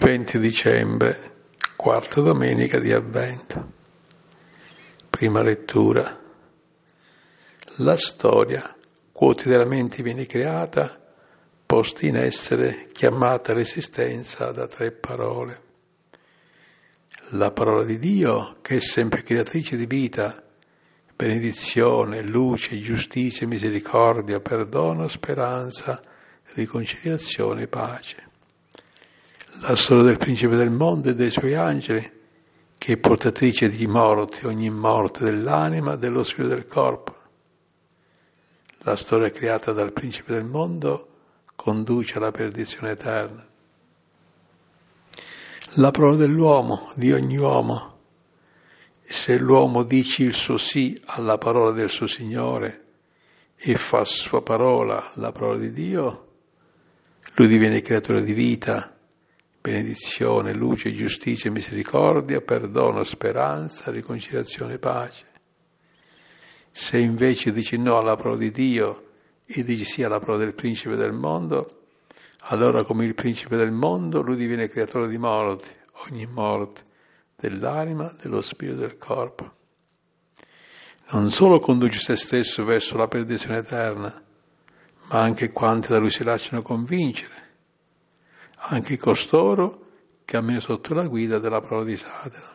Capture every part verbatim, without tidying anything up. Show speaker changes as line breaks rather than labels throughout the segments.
venti dicembre, quarta domenica di Avvento. Prima lettura. La storia quotidianamente viene creata, posta in essere, chiamata all'esistenza da tre parole. La parola di Dio, che è sempre creatrice di vita, benedizione, luce, giustizia, misericordia, perdono, speranza, riconciliazione, pace. La storia del principe del mondo e dei suoi angeli, che è portatrice di morte, ogni morte dell'anima, dello spirito del corpo. La storia creata dal principe del mondo conduce alla perdizione eterna. La parola dell'uomo, di ogni uomo. Se l'uomo dice il suo sì alla parola del suo Signore e fa sua parola la parola di Dio, lui diviene creatore di vita, benedizione, luce, giustizia, misericordia, perdono, speranza, riconciliazione, pace. Se invece dici no alla parola di Dio e dici sì alla parola del principe del mondo, allora come il principe del mondo lui diviene creatore di morte, ogni morte, dell'anima, dello spirito, del corpo. Non solo conduce se stesso verso la perdizione eterna, ma anche quanti da lui si lasciano convincere, anche costoro che camminano sotto la guida della parola di Satana.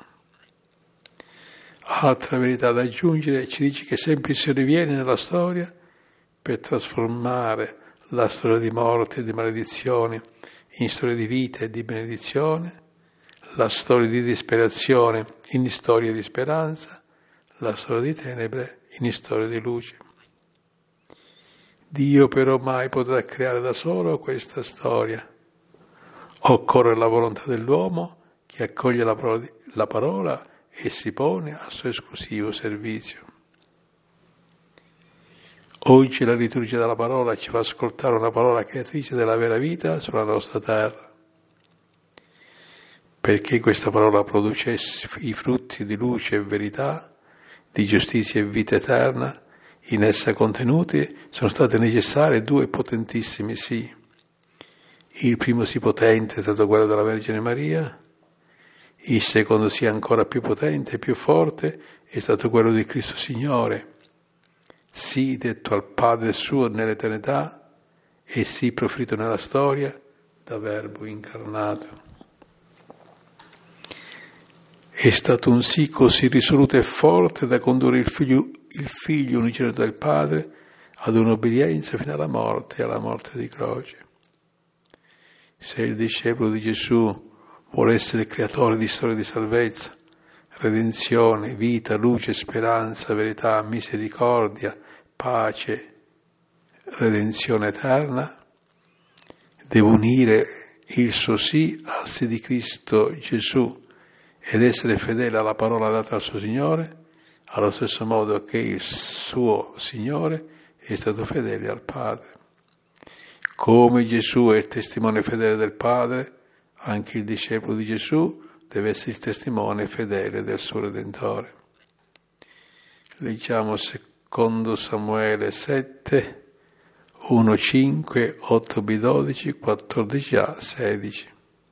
Altra verità da aggiungere ci dice che sempre il Signore viene nella storia per trasformare la storia di morte e di maledizione in storia di vita e di benedizione, la storia di disperazione in storia di speranza, la storia di tenebre in storia di luce. Dio però mai potrà creare da solo questa storia. Occorre la volontà dell'uomo che accoglie la parola, la parola e si pone a suo esclusivo servizio. Oggi la liturgia della parola ci fa ascoltare una parola creatrice della vera vita sulla nostra terra. Perché questa parola producesse i frutti di luce e verità, di giustizia e vita eterna, in essa contenuti sono state necessarie due potentissimi sì. Il primo sì potente è stato quello della Vergine Maria, il secondo sì ancora più potente e più forte è stato quello di Cristo Signore, sì detto al Padre suo nell'eternità e sì proferito nella storia da Verbo incarnato. È stato un sì così risoluto e forte da condurre il figlio, il figlio unigenito del Padre ad un'obbedienza fino alla morte e alla morte di croce. Se il discepolo di Gesù vuole essere creatore di storie di salvezza, redenzione, vita, luce, speranza, verità, misericordia, pace, redenzione eterna, deve unire il suo sì al sì di Cristo Gesù ed essere fedele alla parola data al suo Signore, allo stesso modo che il suo Signore è stato fedele al Padre. Come Gesù è il testimone fedele del Padre, anche il discepolo di Gesù deve essere il testimone fedele del suo Redentore. Leggiamo secondo Samuele sette, uno, cinque, otto b dodici, quattordici a, sedici.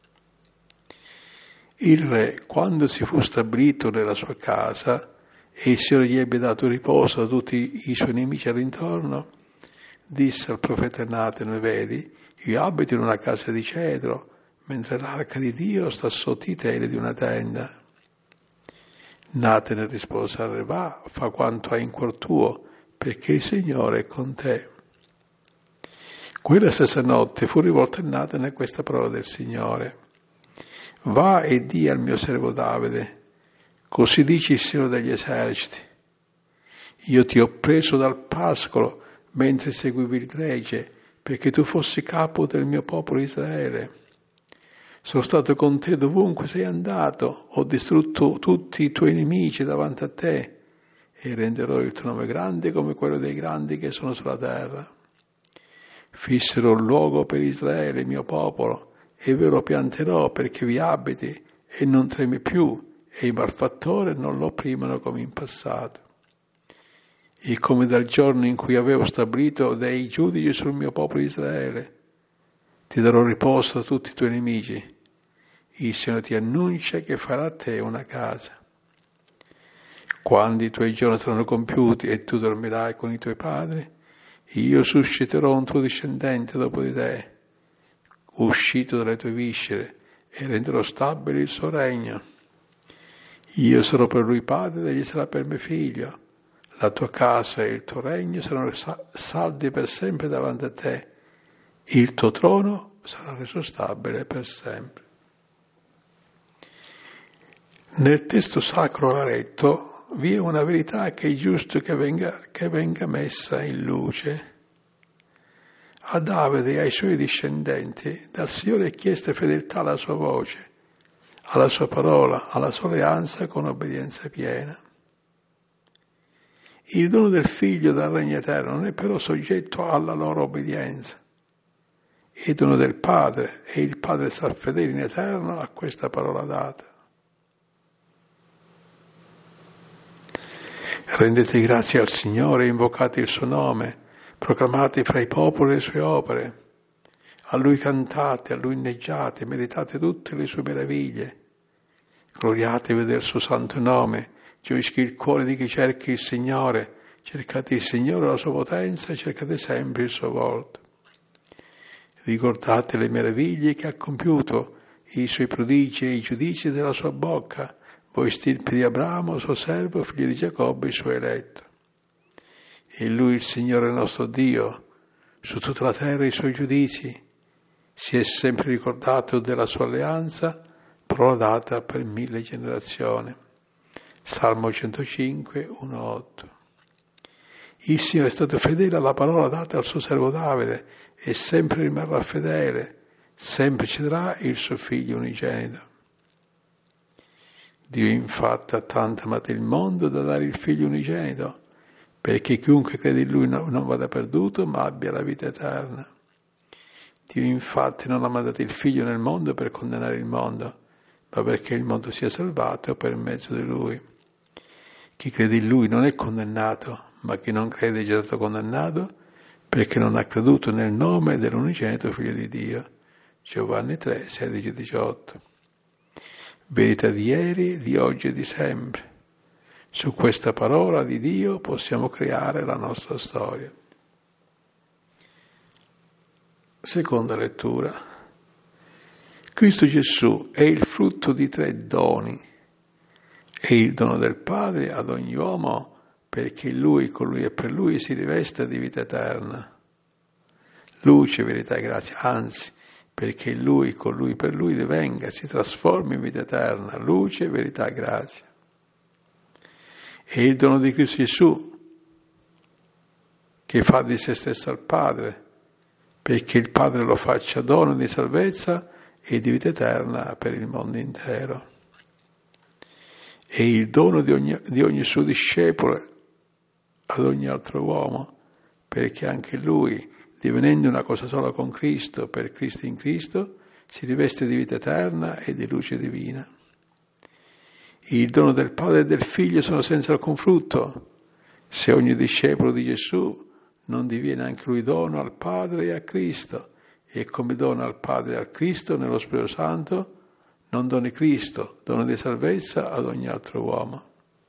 Il re, quando si fu stabilito nella sua casa e il Signore gli ebbe dato riposo da tutti i suoi nemici all'intorno, disse al profeta Natane: vedi, io abito in una casa di cedro, mentre l'arca di Dio sta sotto i teli di una tenda. Natane rispose al re: va, fa quanto hai in cuor tuo, perché il Signore è con te. Quella stessa notte fu rivolta a Natane questa parola del Signore: va e di al mio servo Davide, così dice il Signore degli eserciti: io ti ho preso dal pascolo mentre seguivi il gregge, perché tu fossi capo del mio popolo Israele. Sono stato con te dovunque sei andato, ho distrutto tutti i tuoi nemici davanti a te e renderò il tuo nome grande come quello dei grandi che sono sulla terra. Fissero un luogo per Israele, mio popolo, e ve lo pianterò perché vi abiti e non tremi più, e i malfattori non lo opprimano come in passato. E come dal giorno in cui avevo stabilito dei giudici sul mio popolo Israele, ti darò riposo da tutti i tuoi nemici. il Signore ti annuncia che farà a te una casa. Quando i tuoi giorni saranno compiuti e tu dormirai con i tuoi padri, io susciterò un tuo discendente dopo di te, uscito dalle tue viscere, e renderò stabile il suo regno. Io sarò per lui padre ed egli sarà per me figlio. La tua casa e il tuo regno saranno saldi per sempre davanti a te. Il tuo trono sarà reso stabile per sempre. Nel testo sacro l'ha letto, vi è una verità che è giusto che venga, che venga messa in luce. A Davide e ai suoi discendenti dal Signore è chiesta fedeltà alla sua voce, alla sua parola, alla sua alleanza con obbedienza piena. Il dono del Figlio dal Regno Eterno non è però soggetto alla loro obbedienza. Il dono del Padre, e il Padre sarà fedele in eterno a questa parola data. Rendete grazie al Signore, invocate il suo nome, proclamate fra i popoli le sue opere. A Lui cantate, a Lui inneggiate, meditate tutte le sue meraviglie. Gloriatevi del suo santo nome, gioisca il cuore di chi cerca il Signore, cercate il Signore, la sua potenza, e cercate sempre il suo volto. Ricordate le meraviglie che ha compiuto, i suoi prodigi e i giudizi della sua bocca, voi stirpe di Abramo, suo servo, figlio di Giacobbe, il suo eletto. E Lui, il Signore nostro Dio, su tutta la terra i suoi giudizi, si è sempre ricordato della sua alleanza, parola data per mille generazioni. Salmo centocinque, uno otto. Il Signore è stato fedele alla parola data al suo servo Davide e sempre rimarrà fedele, sempre cederà il suo figlio unigenito. Dio infatti ha tanto amato il mondo da dare il figlio unigenito, perché chiunque crede in lui non vada perduto, ma abbia la vita eterna. Dio infatti non ha mandato il figlio nel mondo per condannare il mondo, ma perché il mondo sia salvato per mezzo di lui. Chi crede in lui non è condannato, ma chi non crede è già stato condannato, perché non ha creduto nel nome dell'unigenito figlio di Dio. Giovanni tre, sedici diciotto. Verità di ieri, di oggi e di sempre. Su questa parola di Dio possiamo creare la nostra storia. Seconda lettura. Cristo Gesù è il frutto di tre doni. È il dono del Padre ad ogni uomo, perché Lui, con Lui e per Lui si rivesta di vita eterna. Luce, verità e grazia, anzi, perché Lui, con Lui e per Lui divenga, si trasformi in vita eterna, luce, verità e grazia. È il dono di Cristo Gesù che fa di se stesso al Padre, perché il Padre lo faccia dono di salvezza e di vita eterna per il mondo intero. È il dono di ogni, di ogni suo discepolo ad ogni altro uomo, perché anche lui, divenendo una cosa sola con Cristo, per Cristo in Cristo, si riveste di vita eterna e di luce divina. Il dono del Padre e del Figlio sono senza alcun frutto, se ogni discepolo di Gesù non diviene anche lui dono al Padre e a Cristo, e come dono al Padre e al Cristo nello Spirito Santo, non doni Cristo, dono di salvezza ad ogni altro uomo.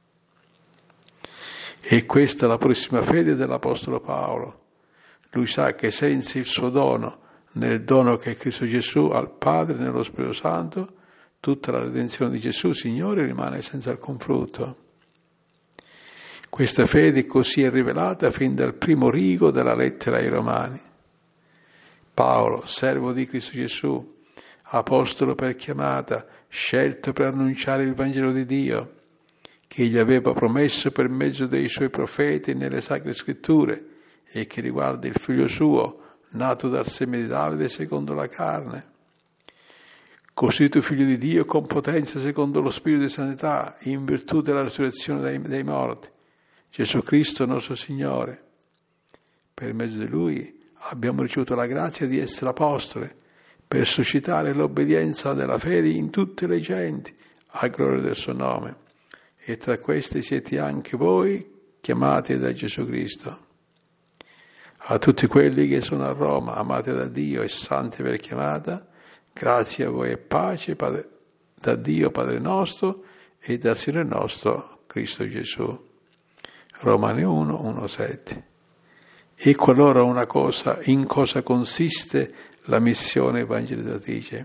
E questa è la purissima fede dell'Apostolo Paolo. Lui sa che senza il suo dono, nel dono che è Cristo Gesù al Padre e nello Spirito Santo, tutta la redenzione di Gesù, Signore, rimane senza alcun frutto. Questa fede così è rivelata fin dal primo rigo della lettera ai Romani. Paolo, servo di Cristo Gesù, apostolo per chiamata, scelto per annunciare il Vangelo di Dio, che egli aveva promesso per mezzo dei suoi profeti nelle Sacre Scritture e che riguarda il figlio suo, nato dal seme di Davide secondo la carne. Costituito figlio di Dio con potenza secondo lo Spirito di santità, in virtù della risurrezione dei, dei morti, Gesù Cristo nostro Signore. Per mezzo di Lui abbiamo ricevuto la grazia di essere apostoli, per suscitare l'obbedienza della fede in tutte le genti, a gloria del suo nome. E tra queste siete anche voi, chiamati da Gesù Cristo. A tutti quelli che sono a Roma, amati da Dio e santi per chiamata, grazie a voi e pace da Dio Padre nostro e dal Signore nostro Cristo Gesù. Romani uno, uno, sette. Ecco allora una cosa, in cosa consiste la missione evangelizzatrice.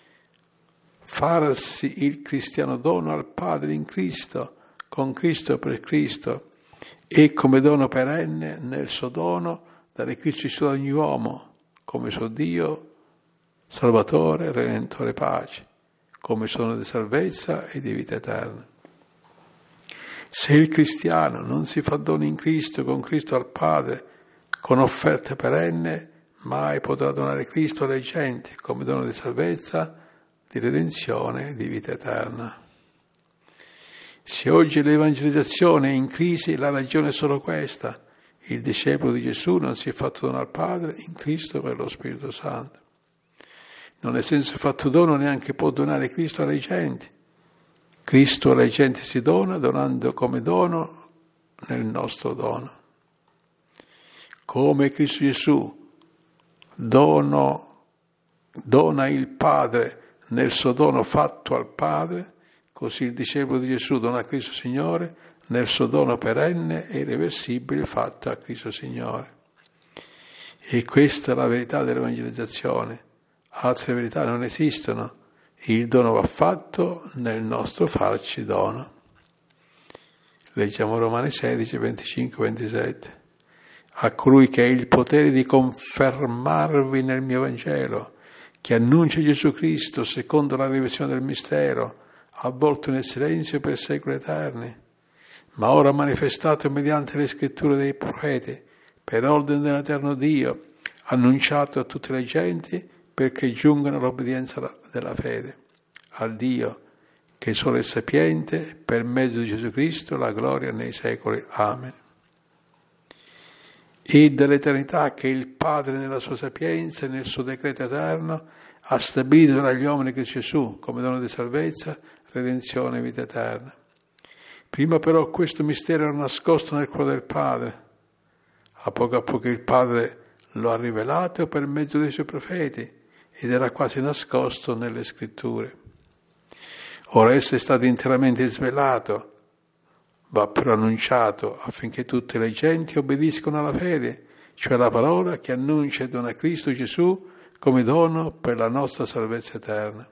Farsi il cristiano dono al Padre in Cristo, con Cristo e per Cristo, e come dono perenne nel suo dono dare Cristo Gesù ad ogni uomo, come suo Dio, Salvatore, Redentore, pace, come sono di salvezza e di vita eterna. Se il cristiano non si fa dono in Cristo, con Cristo al Padre, con offerte perenne, mai potrà donare Cristo alle genti come dono di salvezza, di redenzione e di vita eterna. Se oggi l'evangelizzazione è in crisi, la ragione è solo questa. Il discepolo di Gesù non si è fatto dono al Padre in Cristo per lo Spirito Santo. Non essendo fatto dono, neanche può donare Cristo alle genti. Cristo alle genti si dona, donando come dono nel nostro dono. Come Cristo Gesù dono, dona il Padre nel suo dono fatto al Padre, così il discepolo di Gesù dona a Cristo Signore nel suo dono perenne e irreversibile fatto a Cristo Signore. E questa è la verità dell'evangelizzazione. Altre verità non esistono. Il dono va fatto nel nostro farci dono. Leggiamo Romani sedici, venticinque, ventisette. A colui che ha il potere di confermarvi nel mio Vangelo, che annuncia Gesù Cristo secondo la rivelazione del mistero, avvolto nel silenzio per secoli eterni, ma ora manifestato mediante le scritture dei profeti, per ordine dell'eterno Dio, annunciato a tutte le genti, perché giungano all'obbedienza della fede. A Dio, che solo è sapiente, per mezzo di Gesù Cristo, la gloria nei secoli. Amen. E dall'eternità che il Padre nella sua sapienza e nel suo decreto eterno ha stabilito tra gli uomini che Gesù, come dono di salvezza, redenzione e vita eterna. Prima però questo mistero era nascosto nel cuore del Padre, a poco a poco il Padre lo ha rivelato per mezzo dei suoi profeti ed era quasi nascosto nelle scritture. Ora esso è stato interamente svelato, va però annunciato affinché tutte le genti obbediscono alla fede, cioè la parola che annuncia e dona Cristo Gesù come dono per la nostra salvezza eterna.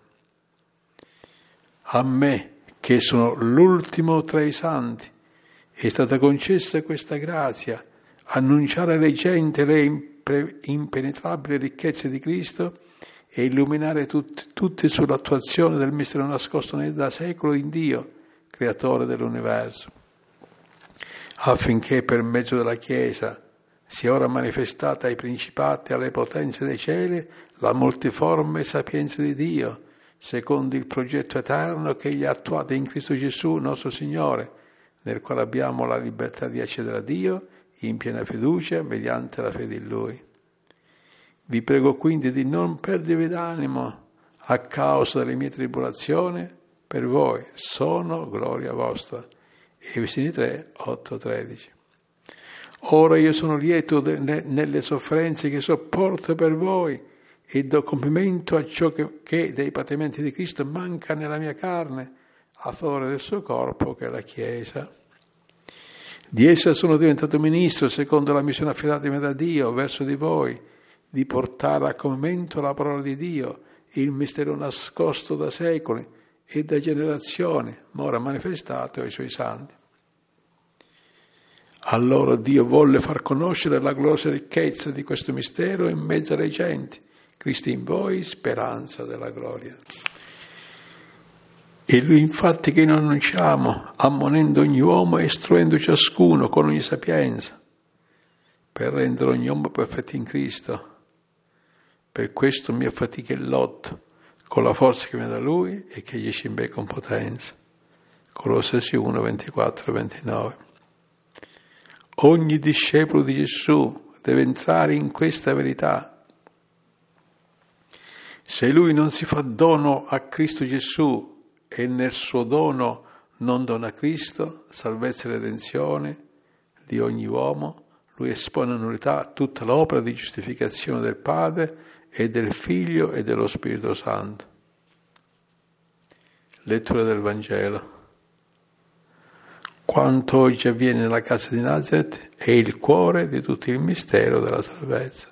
A me, che sono l'ultimo tra i santi, è stata concessa questa grazia, annunciare alle genti le impre- impenetrabili ricchezze di Cristo e illuminare tut- tutti sull'attuazione del mistero nascosto da secoli in Dio, creatore dell'universo, affinché per mezzo della Chiesa sia ora manifestata ai principati e alle potenze dei cieli la multiforme sapienza di Dio, secondo il progetto eterno che egli ha attuato in Cristo Gesù, nostro Signore, nel quale abbiamo la libertà di accedere a Dio in piena fiducia mediante la fede in Lui. Vi prego quindi di non perdervi d'animo a causa delle mie tribolazioni, per voi sono gloria vostra. Efesini tre, otto, tredici. Ora io sono lieto de, ne, nelle sofferenze che sopporto per voi e do compimento a ciò che, che dei patimenti di Cristo manca nella mia carne a favore del suo corpo che è la Chiesa. Di essa sono diventato ministro secondo la missione affidatami da Dio verso di voi, di portare a compimento la parola di Dio, il mistero nascosto da secoli e da generazioni, ma ora manifestato ai suoi santi. Allora Dio volle far conoscere la gloriosa ricchezza di questo mistero in mezzo alle genti, Cristo in voi, speranza della gloria. E lui infatti che noi annunciamo, ammonendo ogni uomo e istruendo ciascuno con ogni sapienza, per rendere ogni uomo perfetto in Cristo. Per questo mi affatica e lotto, con la forza che viene da Lui e che agisce in me con potenza. Colossesi uno, ventiquattro e ventinove. Ogni discepolo di Gesù deve entrare in questa verità. Se lui non si fa dono a Cristo Gesù e nel suo dono non dona a Cristo, salvezza e redenzione di ogni uomo, lui espone a nullità tutta l'opera di giustificazione del Padre e del Figlio e dello Spirito Santo. Lettura del Vangelo. Quanto oggi avviene nella casa di Nazaret è il cuore di tutto il mistero della salvezza.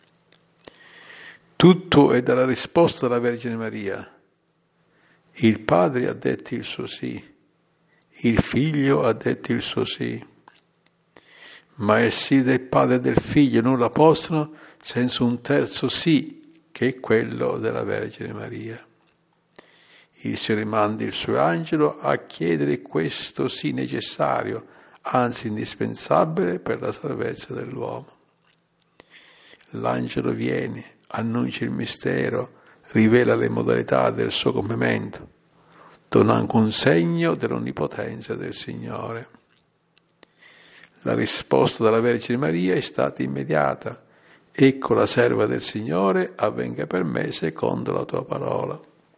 Tutto è dalla risposta della Vergine Maria. Il Padre ha detto il suo sì, il Figlio ha detto il suo sì, ma il sì del Padre e del Figlio non la possono senza un terzo sì, che è quello della Vergine Maria. Il Signore manda il suo angelo a chiedere questo sì necessario, anzi indispensabile per la salvezza dell'uomo. L'angelo viene, annuncia il mistero, rivela le modalità del suo compimento, dona anche un segno dell'onnipotenza del Signore. La risposta della Vergine Maria è stata immediata. Ecco la serva del Signore, avvenga per me secondo la tua parola.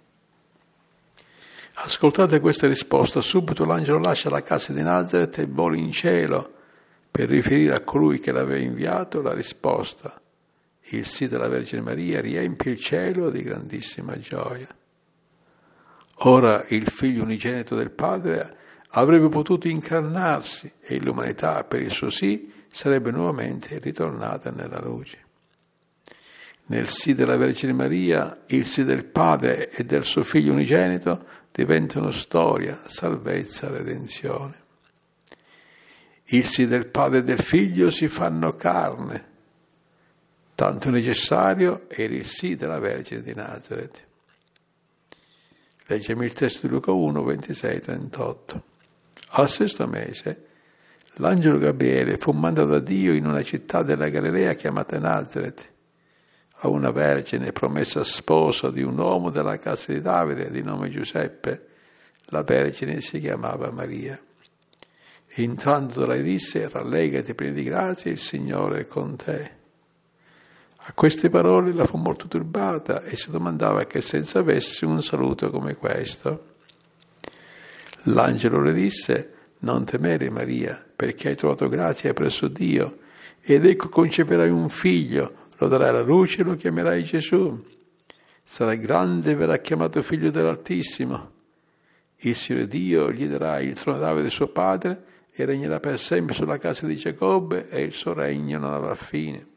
Ascoltate questa risposta, subito l'angelo lascia la casa di Nazaret e vola in cielo per riferire a colui che l'aveva inviato la risposta. Il sì della Vergine Maria riempie il cielo di grandissima gioia. Ora il Figlio unigenito del Padre avrebbe potuto incarnarsi e l'umanità per il suo sì sarebbe nuovamente ritornata nella luce. Nel sì della Vergine Maria, il sì del Padre e del suo Figlio unigenito diventano storia, salvezza, redenzione. Il sì del Padre e del Figlio si fanno carne. Tanto necessario era il sì della Vergine di Nazaret. Leggiamo il testo di Luca uno, ventisei trentotto. Al sesto mese, l'angelo Gabriele fu mandato da Dio in una città della Galilea chiamata Nazaret, a una vergine promessa sposa di un uomo della casa di Davide di nome Giuseppe. La vergine si chiamava Maria. Intanto lei disse: rallegrati piena di grazia, il Signore è con te. A queste parole la fu molto turbata e si domandava che senso avesse un saluto come questo. L'angelo le disse: non temere Maria, perché hai trovato grazia presso Dio, ed ecco conceperai un figlio, lo darai alla luce e lo chiamerai Gesù. Sarà grande e verrà chiamato figlio dell'Altissimo. Il Signore Dio gli darà il trono di Davide suo padre e regnerà per sempre sulla casa di Giacobbe e il suo regno non avrà fine.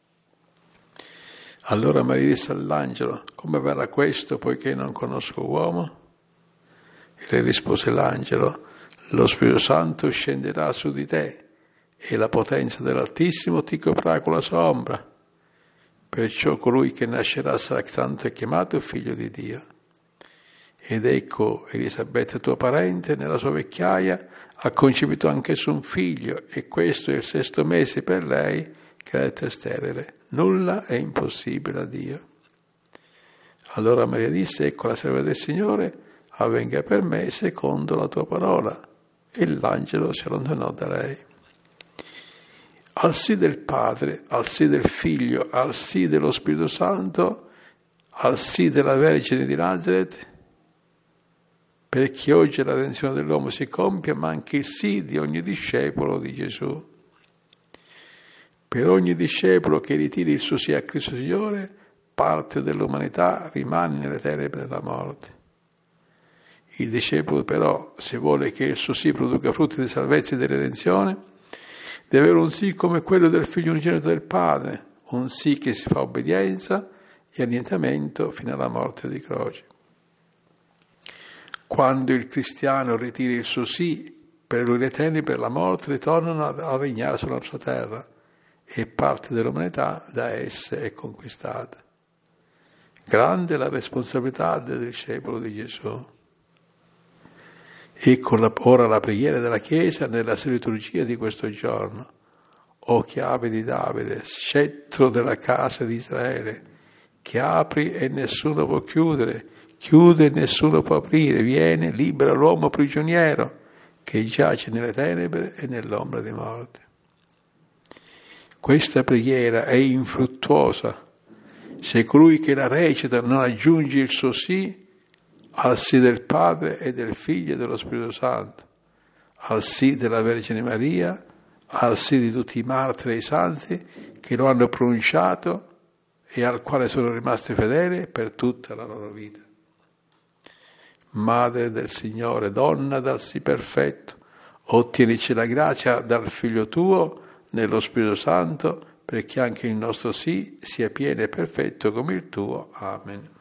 Allora Maria disse all'angelo: come verrà questo poiché non conosco uomo? E le rispose l'angelo: lo Spirito Santo scenderà su di te e la potenza dell'Altissimo ti coprirà con la sua ombra. Perciò colui che nascerà sarà tanto chiamato figlio di Dio. Ed ecco, Elisabetta tua parente, nella sua vecchiaia, ha concepito anch'esso un figlio, e questo è il sesto mese per lei, che è detta sterile. Nulla è impossibile a Dio. Allora Maria disse: ecco la serva del Signore, avvenga per me secondo la tua parola. E l'angelo si allontanò da lei. Al sì del Padre, al sì del Figlio, al sì dello Spirito Santo, al sì della Vergine di Nazaret, perché oggi la redenzione dell'uomo si compie, ma anche il sì di ogni discepolo di Gesù. Per ogni discepolo che ritiri il suo sì a Cristo Signore, parte dell'umanità rimane nelle tenebre della morte. Il discepolo però, se vuole che il suo sì produca frutti di salvezza e di redenzione, deve avere un sì come quello del Figlio unigenito del Padre, un sì che si fa obbedienza e annientamento fino alla morte di croce. Quando il cristiano ritira il suo sì, per lui le tenebre e la morte ritornano a regnare sulla nostra terra e parte dell'umanità da esse è conquistata. Grande la responsabilità del discepolo di Gesù. Ecco ora la preghiera della Chiesa nella liturgia di questo giorno. O chiave di Davide, scettro della casa di Israele, che apri e nessuno può chiudere, chiude e nessuno può aprire, viene, libera l'uomo prigioniero che giace nelle tenebre e nell'ombra di morte. Questa preghiera è infruttuosa se colui che la recita non aggiunge il suo sì al sì del Padre e del Figlio e dello Spirito Santo, al sì della Vergine Maria, al sì di tutti i martiri e i santi che lo hanno pronunciato e al quale sono rimasti fedeli per tutta la loro vita. Madre del Signore, donna dal sì perfetto, ottienici la grazia dal Figlio tuo, nello Spirito Santo, perché anche il nostro sì sia pieno e perfetto come il tuo. Amen.